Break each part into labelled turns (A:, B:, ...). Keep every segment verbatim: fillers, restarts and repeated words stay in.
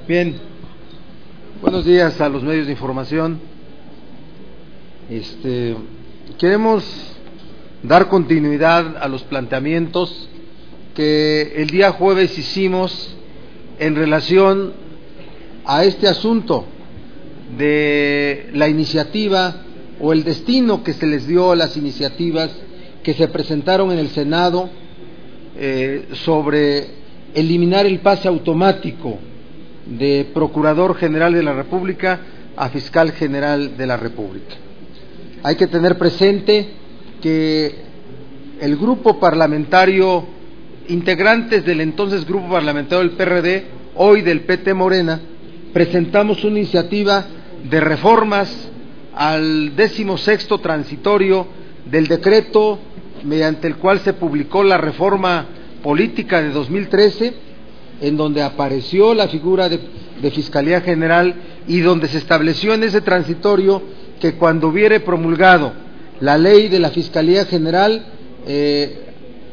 A: Bien, buenos días a los medios de información. Este, queremos dar continuidad a los planteamientos que el día jueves hicimos en relación a este asunto de la iniciativa o el destino que se les dio a las iniciativas que se presentaron en el Senado eh, sobre eliminar el pase automático de Procurador General de la República a Fiscal General de la República. Hay que tener presente que el grupo parlamentario, integrantes del entonces grupo parlamentario del P R D, hoy del P T Morena, presentamos una iniciativa de reformas al décimo sexto transitorio del decreto mediante el cual se publicó la reforma política de dos mil trece, en donde apareció la figura de, de Fiscalía General y donde se estableció en ese transitorio que cuando hubiere promulgado la ley de la Fiscalía General eh,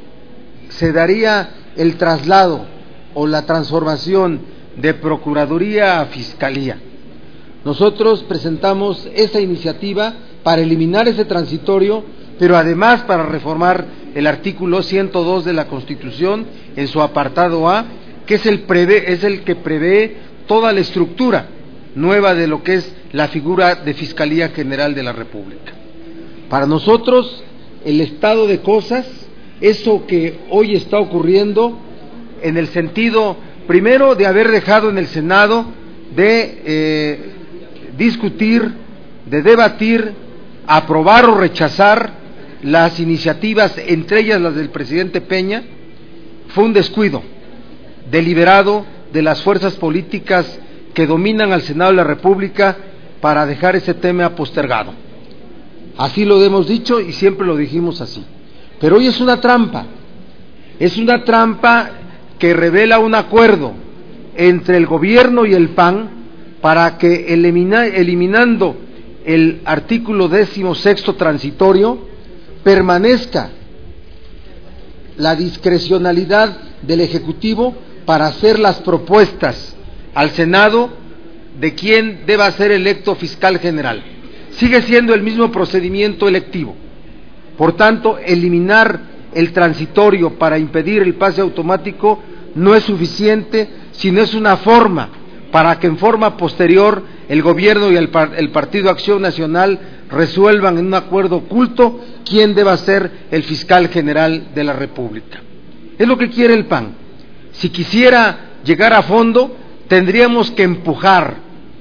A: se daría el traslado o la transformación de Procuraduría a Fiscalía. Nosotros presentamos esa iniciativa para eliminar ese transitorio, pero además para reformar el artículo ciento dos de la Constitución en su apartado A, que es el, prevé, es el que prevé toda la estructura nueva de lo que es la figura de Fiscalía General de la República. Para nosotros, el estado de cosas, eso que hoy está ocurriendo, en el sentido, primero, de haber dejado en el Senado de eh, discutir, de debatir, aprobar o rechazar las iniciativas, entre ellas las del presidente Peña, fue un descuido deliberado de las fuerzas políticas que dominan al Senado de la República para dejar ese tema postergado. Así lo hemos dicho y siempre lo dijimos así. Pero hoy es una trampa, es una trampa que revela un acuerdo entre el gobierno y el P A N para que elimina, eliminando el artículo décimo sexto transitorio permanezca la discrecionalidad del Ejecutivo para hacer las propuestas al Senado de quién deba ser electo fiscal general. Sigue siendo el mismo procedimiento electivo. Por tanto, eliminar el transitorio para impedir el pase automático no es suficiente, sino es una forma para que en forma posterior el gobierno y el, el Partido Acción Nacional resuelvan en un acuerdo oculto quién deba ser el fiscal general de la República. Es lo que quiere el P A N. Si quisiera llegar a fondo, tendríamos que empujar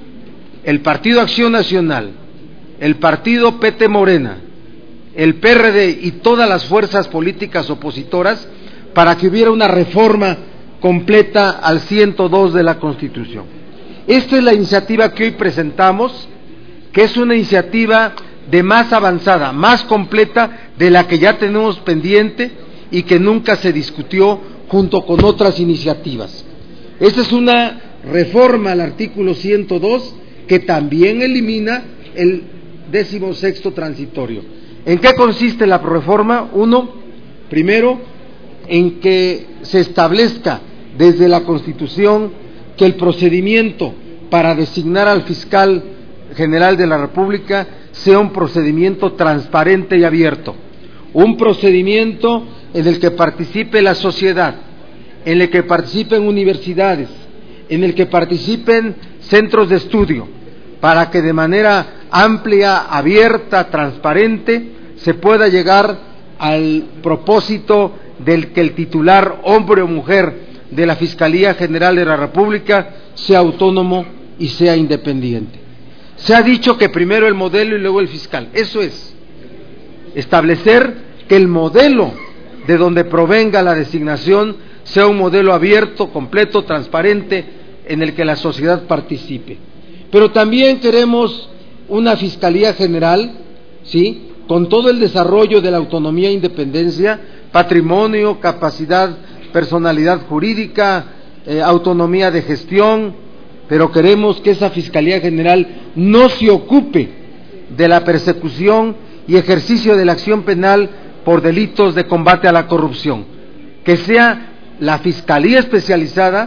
A: el Partido Acción Nacional, el Partido P T Morena, el P R D y todas las fuerzas políticas opositoras para que hubiera una reforma completa al ciento dos de la Constitución. Esta es la iniciativa que hoy presentamos, que es una iniciativa de más avanzada, más completa de la que ya tenemos pendiente y que nunca se discutió junto con otras iniciativas. Esta es una reforma al artículo ciento dos que también elimina el décimo sexto transitorio. ¿En qué consiste la reforma? Uno, primero, en que se establezca desde la Constitución que el procedimiento para designar al fiscal general de la República sea un procedimiento transparente y abierto, un procedimiento en el que participe la sociedad, en el que participen universidades, en el que participen centros de estudio, para que de manera amplia, abierta, transparente, se pueda llegar al propósito del que el titular, hombre o mujer, de la Fiscalía General de la República sea autónomo y sea independiente. Se ha dicho que primero el modelo y luego el fiscal. Eso es, establecer que el modelo de donde provenga la designación sea un modelo abierto, completo, transparente, en el que la sociedad participe. Pero también queremos una Fiscalía General, ¿sí?, con todo el desarrollo de la autonomía e independencia, patrimonio, capacidad, personalidad jurídica, eh, autonomía de gestión, pero queremos que esa Fiscalía General no se ocupe de la persecución y ejercicio de la acción penal por delitos de combate a la corrupción, que sea la Fiscalía especializada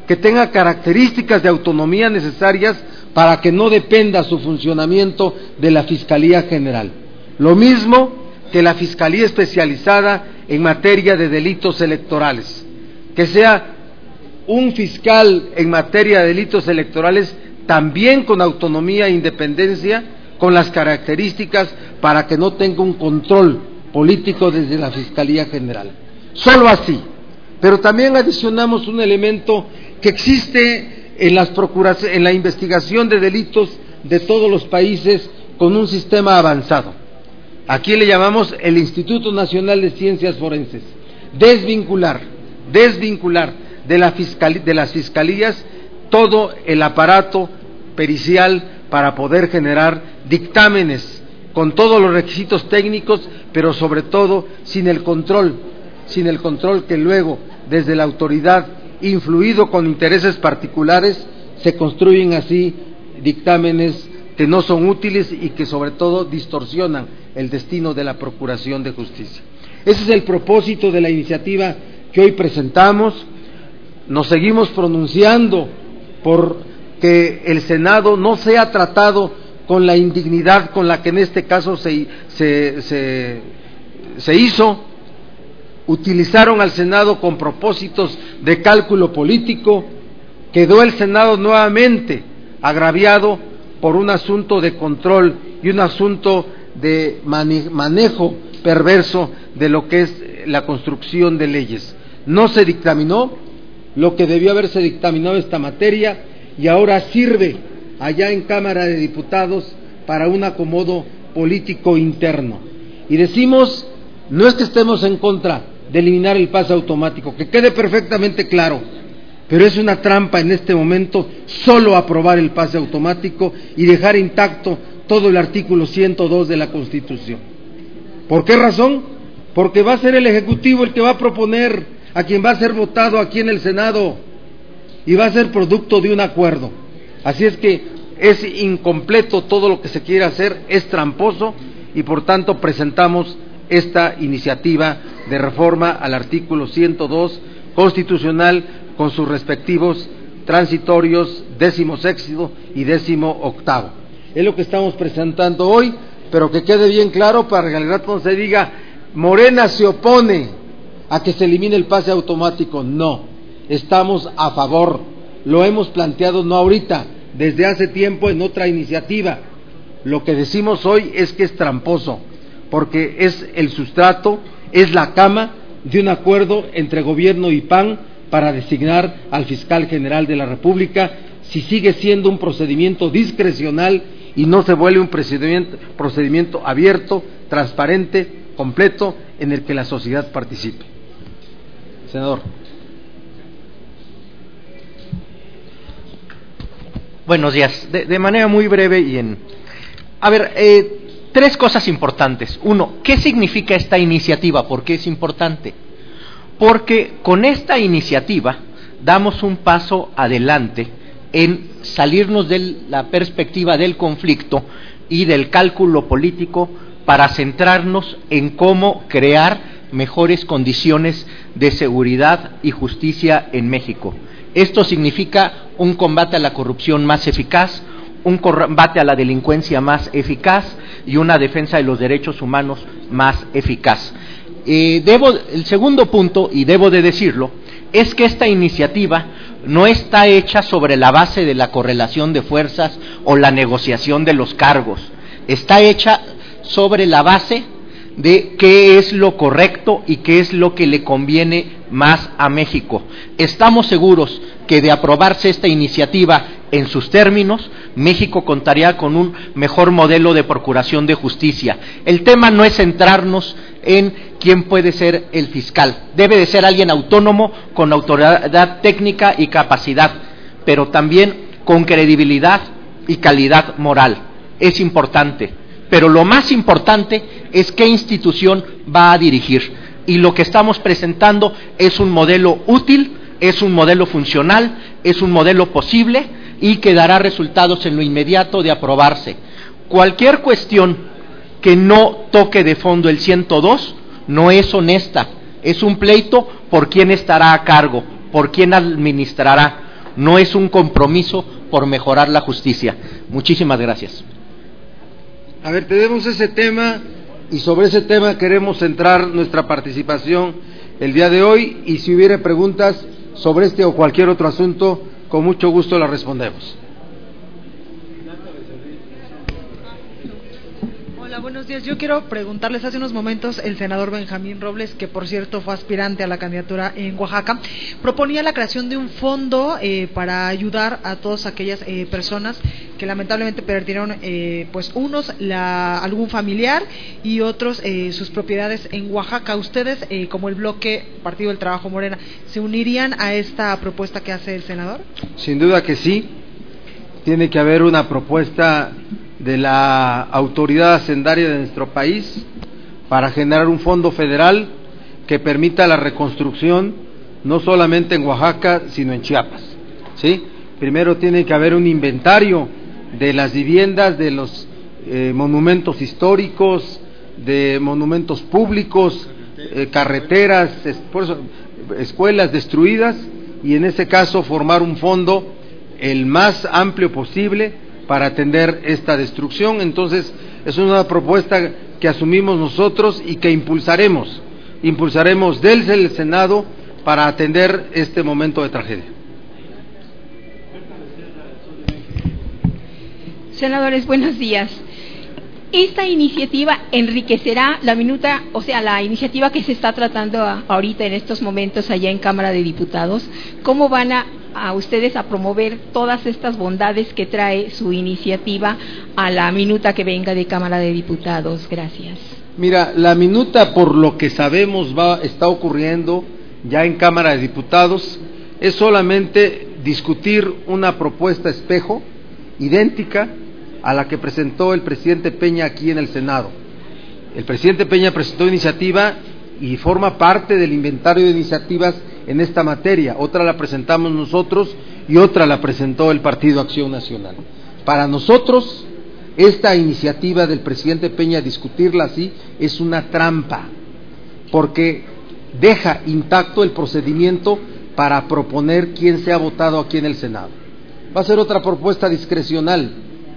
A: que tenga características de autonomía necesarias para que no dependa su funcionamiento de la Fiscalía General. Lo mismo que la Fiscalía Especializada en materia de delitos electorales, que sea un fiscal en materia de delitos electorales también con autonomía e independencia, con las características para que no tenga un control político desde la Fiscalía General. Solo así. Pero también adicionamos un elemento que existe en las procuraciones, en la investigación de delitos de todos los países con un sistema avanzado. Aquí le llamamos el Instituto Nacional de Ciencias Forenses. Desvincular, desvincular de, la fiscal, de las fiscalías todo el aparato pericial para poder generar dictámenes con todos los requisitos técnicos, pero sobre todo sin el control, sin el control que luego desde la autoridad, influido con intereses particulares, se construyen así dictámenes que no son útiles y que sobre todo distorsionan el destino de la Procuración de Justicia. Ese es el propósito de la iniciativa que hoy presentamos. Nos seguimos pronunciando por que el Senado no sea tratado con la indignidad con la que en este caso se, se, se, se hizo. Utilizaron al Senado con propósitos de cálculo político, quedó el Senado nuevamente agraviado por un asunto de control y un asunto de manejo perverso de lo que es la construcción de leyes. No se dictaminó lo que debió haberse dictaminado esta materia y ahora sirve allá en Cámara de Diputados para un acomodo político interno. Y decimos, no es que estemos en contra de eliminar el pase automático, que quede perfectamente claro, pero es una trampa en este momento solo aprobar el pase automático y dejar intacto todo el artículo ciento dos de la Constitución. ¿Por qué razón? Porque va a ser el Ejecutivo el que va a proponer a quien va a ser votado aquí en el Senado y va a ser producto de un acuerdo. Así es que es incompleto todo lo que se quiere hacer, es tramposo y por tanto presentamos esta iniciativa de reforma al artículo ciento dos constitucional con sus respectivos transitorios décimo sexto y décimo octavo. Es lo que estamos presentando hoy, pero que quede bien claro para que al rato no se diga Morena se opone a que se elimine el pase automático. No, estamos a favor, lo hemos planteado no ahorita, desde hace tiempo en otra iniciativa. Lo que decimos hoy es que es tramposo, porque es el sustrato, es la cama de un acuerdo entre gobierno y P A N para designar al fiscal general de la República, si sigue siendo un procedimiento discrecional y no se vuelve un procedimiento, procedimiento abierto, transparente, completo, en el que la sociedad participe. Senador.
B: Buenos días. De, de manera muy breve y en... A ver, eh, tres cosas importantes. Uno, ¿qué significa esta iniciativa? ¿Por qué es importante? Porque con esta iniciativa damos un paso adelante en salirnos de la perspectiva del conflicto y del cálculo político para centrarnos en cómo crear mejores condiciones de seguridad y justicia en México. Esto significa un combate a la corrupción más eficaz, un combate a la delincuencia más eficaz y una defensa de los derechos humanos más eficaz. Eh, debo, el segundo punto, y debo de decirlo, es que esta iniciativa no está hecha sobre la base de la correlación de fuerzas o la negociación de los cargos, está hecha sobre la base de qué es lo correcto y qué es lo que le conviene más a México. Estamos seguros que de aprobarse esta iniciativa en sus términos, México contaría con un mejor modelo de procuración de justicia. El tema no es centrarnos en quién puede ser el fiscal, debe de ser alguien autónomo, con autoridad técnica y capacidad, pero también con credibilidad y calidad moral. Es importante, pero lo más importante es qué institución va a dirigir, y lo que estamos presentando es un modelo útil, es un modelo funcional, es un modelo posible y que dará resultados en lo inmediato de aprobarse. Cualquier cuestión que no toque de fondo el ciento dos no es honesta, es un pleito por quién estará a cargo, por quién administrará. no es un compromiso por mejorar la justicia. Muchísimas gracias.
A: A ver, tenemos ese tema y sobre ese tema queremos centrar nuestra participación el día de hoy, y si hubiera preguntas sobre este o cualquier otro asunto, con mucho gusto las respondemos.
C: Hola, buenos días. Yo quiero preguntarles, hace unos momentos el senador Benjamín Robles, que por cierto fue aspirante a la candidatura en Oaxaca, proponía la creación de un fondo eh, para ayudar a todas aquellas eh, personas que lamentablemente perdieron, eh, pues unos la, algún familiar y otros eh, sus propiedades en Oaxaca. ¿Ustedes, eh, como el bloque Partido del Trabajo Morena, se unirían a esta propuesta que hace el senador?
A: Sin duda que sí. Tiene que haber una propuesta de la autoridad hacendaria de nuestro país para generar un fondo federal que permita la reconstrucción no solamente en Oaxaca, sino en Chiapas, ¿sí? Primero tiene que haber un inventario de las viviendas, de los eh, monumentos históricos, de monumentos públicos, eh, carreteras, es, por eso, escuelas destruidas, y en ese caso formar un fondo el más amplio posible para atender esta destrucción. Entonces, es una propuesta que asumimos nosotros y que impulsaremos, impulsaremos desde el Senado para atender este momento de tragedia.
D: Senadores, buenos días. Esta iniciativa enriquecerá la minuta, o sea, la iniciativa que se está tratando a, ahorita en estos momentos allá en Cámara de Diputados. ¿Cómo van a, a ustedes a promover todas estas bondades que trae su iniciativa a la minuta que venga de Cámara de Diputados? Gracias.
A: Mira, la minuta, por lo que sabemos va está ocurriendo ya en Cámara de Diputados, es solamente discutir una propuesta espejo, idéntica a la que presentó el presidente Peña aquí en el Senado. El presidente Peña presentó iniciativa y forma parte del inventario de iniciativas en esta materia. Otra la presentamos nosotros y otra la presentó el Partido Acción Nacional. Para nosotros, esta iniciativa del presidente Peña, discutirla así, es una trampa, porque deja intacto el procedimiento para proponer quién se ha votado aquí en el Senado. Va a ser otra propuesta discrecional.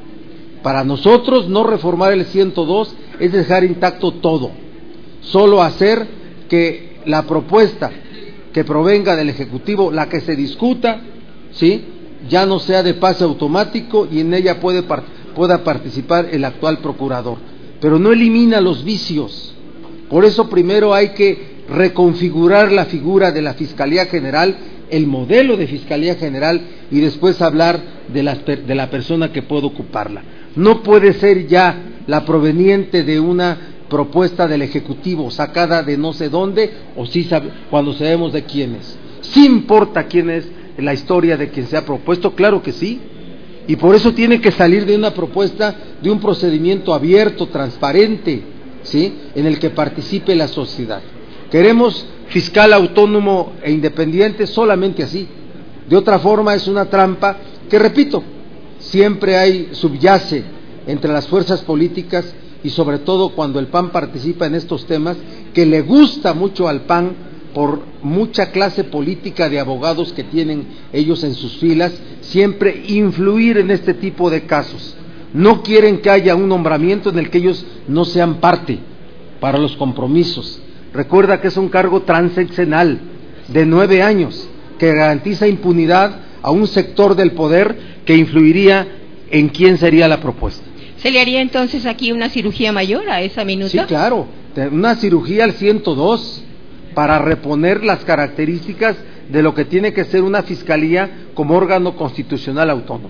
A: Para nosotros, no reformar el ciento dos es dejar intacto todo, solo hacer que la propuesta que provenga del Ejecutivo, la que se discuta, ¿sí?, ya no sea de pase automático y en ella puede, pueda participar el actual procurador, pero no elimina los vicios. Por eso primero hay que reconfigurar la figura de la Fiscalía General, el modelo de Fiscalía General, y después hablar de la, de la persona que puede ocuparla. No puede ser ya la proveniente de una propuesta del Ejecutivo, sacada de no sé dónde, o sí sabe, cuando sabemos de quién es. Sí importa quién es la historia de quien se ha propuesto, claro que sí, y por eso tiene que salir de una propuesta, de un procedimiento abierto, transparente, ¿sí?, en el que participe la sociedad. Queremos fiscal autónomo e independiente solamente así. De otra forma es una trampa que, repito, siempre hay, subyace entre las fuerzas políticas, y sobre todo cuando el P A N participa en estos temas, que le gusta mucho al P A N por mucha clase política de abogados que tienen ellos en sus filas, siempre influir en este tipo de casos. No quieren que haya un nombramiento en el que ellos no sean parte para los compromisos. Recuerda que es un cargo transeccional de nueve años que garantiza impunidad a un sector del poder que influiría en quién sería la propuesta.
D: ¿Se le haría entonces aquí una cirugía mayor a esa minuta?
A: Sí, claro, una cirugía al ciento dos para reponer las características de lo que tiene que ser una fiscalía como órgano constitucional autónomo.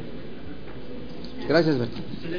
A: Gracias, Beto.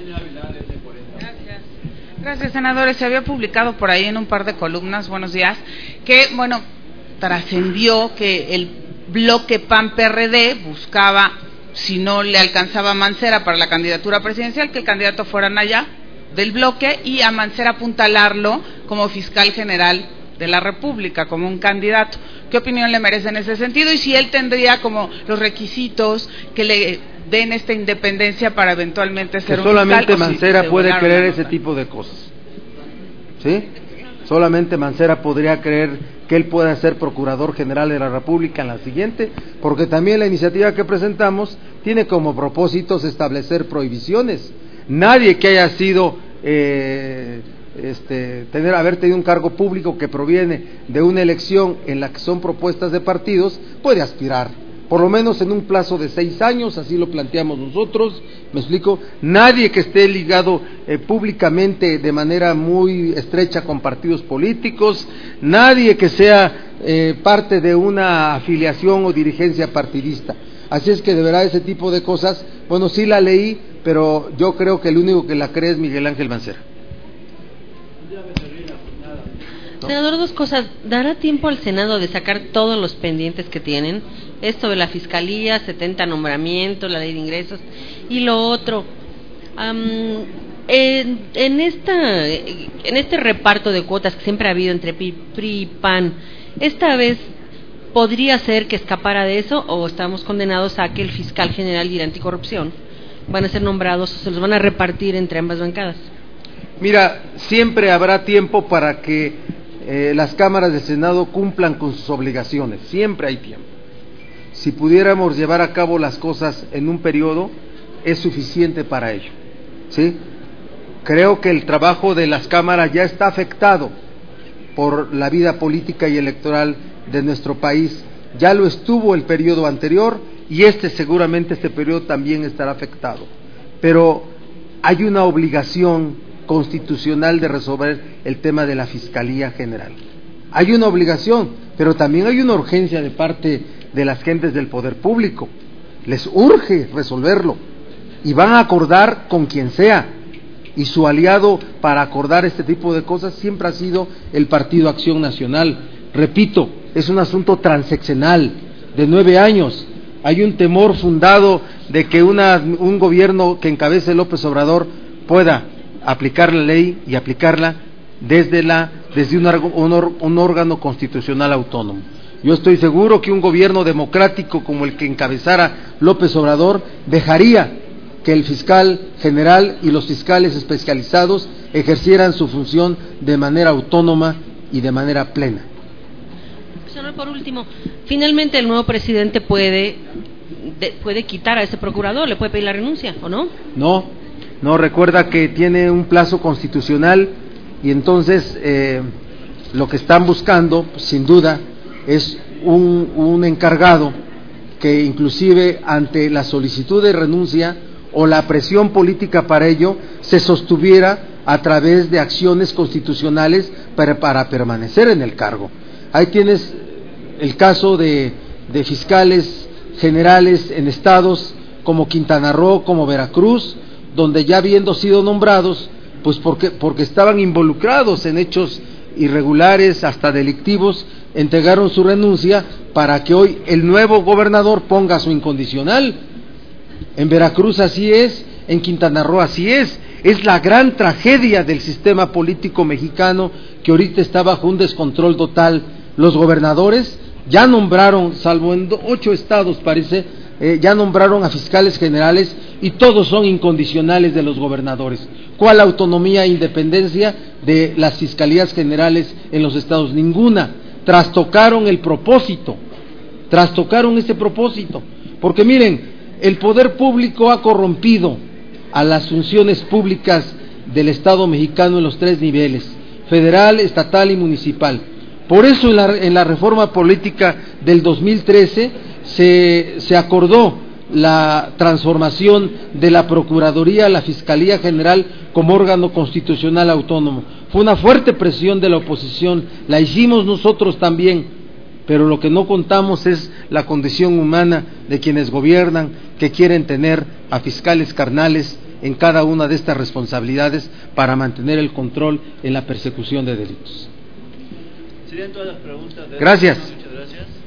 E: Gracias. Gracias, senadores. Se había publicado por ahí en un par de columnas, buenos días, que, bueno, trascendió que el bloque P A N P R D buscaba, si no le alcanzaba a Mancera para la candidatura presidencial, que el candidato fuera Naya del bloque, y a Mancera apuntalarlo como fiscal general de la República, como un candidato. ¿Qué opinión le merece en ese sentido? Y si él tendría como los requisitos que le den esta independencia para eventualmente ser
A: que
E: un
A: solamente
E: fiscal,
A: Mancera
E: si
A: puede creer
E: la
A: ese tipo de cosas, ¿sí? Solamente Mancera podría creer que él pueda ser Procurador General de la República en la siguiente, porque también la iniciativa que presentamos tiene como propósitos establecer prohibiciones. Nadie que haya sido, eh, este, tener, haber tenido un cargo público que proviene de una elección en la que son propuestas de partidos, puede aspirar, por lo menos en un plazo de seis años, así lo planteamos nosotros, me explico, nadie que esté ligado eh, públicamente de manera muy estrecha con partidos políticos, nadie que sea eh, parte de una afiliación o dirigencia partidista. Así es que de verdad ese tipo de cosas, bueno, sí la leí, pero yo creo que el único que la cree es Miguel Ángel Mancera.
F: Senador, dos cosas. ¿Dará tiempo al Senado de sacar todos los pendientes que tienen? Esto de la Fiscalía, setenta nombramientos, la ley de ingresos, y lo otro, um, en, en, esta, en este reparto de cuotas que siempre ha habido entre P R I y P A N, ¿esta vez podría ser que escapara de eso, o estamos condenados a que el fiscal general y la anticorrupción van a ser nombrados o se los van a repartir entre ambas bancadas?
A: Mira, siempre habrá tiempo para que eh, las cámaras del Senado cumplan con sus obligaciones, siempre hay tiempo. Si pudiéramos llevar a cabo las cosas en un periodo, es suficiente para ello, ¿sí? Creo que el trabajo de las cámaras ya está afectado por la vida política y electoral de nuestro país, ya lo estuvo el periodo anterior y este seguramente este periodo también estará afectado, pero hay una obligación constitucional de resolver el tema de la Fiscalía General. Hay una obligación, pero también hay una urgencia de parte de las gentes del poder público. Les urge resolverlo y van a acordar con quien sea, y su aliado para acordar este tipo de cosas siempre ha sido el Partido Acción Nacional. Repito, es un asunto transeccional de nueve años. Hay un temor fundado de que una, un gobierno que encabece López Obrador pueda aplicar la ley y aplicarla desde, la, desde un, un, un órgano constitucional autónomo. Yo estoy seguro que un gobierno democrático como el que encabezara López Obrador dejaría que el fiscal general y los fiscales especializados ejercieran su función de manera autónoma y de manera plena.
F: Senador, por último, finalmente el nuevo presidente puede de, puede quitar a ese procurador, le puede pedir la renuncia, ¿o no?
A: No, no, recuerda que tiene un plazo constitucional y entonces eh, lo que están buscando, sin duda, es un, un encargado que inclusive ante la solicitud de renuncia o la presión política para ello se sostuviera a través de acciones constitucionales para, para permanecer en el cargo. Ahí tienes el caso de, de fiscales generales en estados como Quintana Roo, como Veracruz, donde ya habiendo sido nombrados, pues porque, porque estaban involucrados en hechos irregulares, hasta delictivos, entregaron su renuncia para que hoy el nuevo gobernador ponga su incondicional. En Veracruz así es, en Quintana Roo así es. Es la gran tragedia del sistema político mexicano que ahorita está bajo un descontrol total. Los gobernadores ya nombraron, salvo en ocho estados parece, eh, ya nombraron a fiscales generales y todos son incondicionales de los gobernadores. ¿Cuál autonomía e independencia de las fiscalías generales en los estados? Ninguna. Trastocaron el propósito, trastocaron ese propósito, porque miren, el poder público ha corrompido a las funciones públicas del Estado mexicano en los tres niveles, federal, estatal y municipal. Por eso en la, en la reforma política del dos mil trece se, se acordó la transformación de la Procuraduría a la Fiscalía General como órgano constitucional autónomo. Fue una fuerte presión de la oposición, la hicimos nosotros también, pero lo que no contamos es la condición humana de quienes gobiernan, que quieren tener a fiscales carnales en cada una de estas responsabilidades para mantener el control en la persecución de delitos.
G: Serían todas las preguntas de...
A: Gracias.
G: Muchas gracias.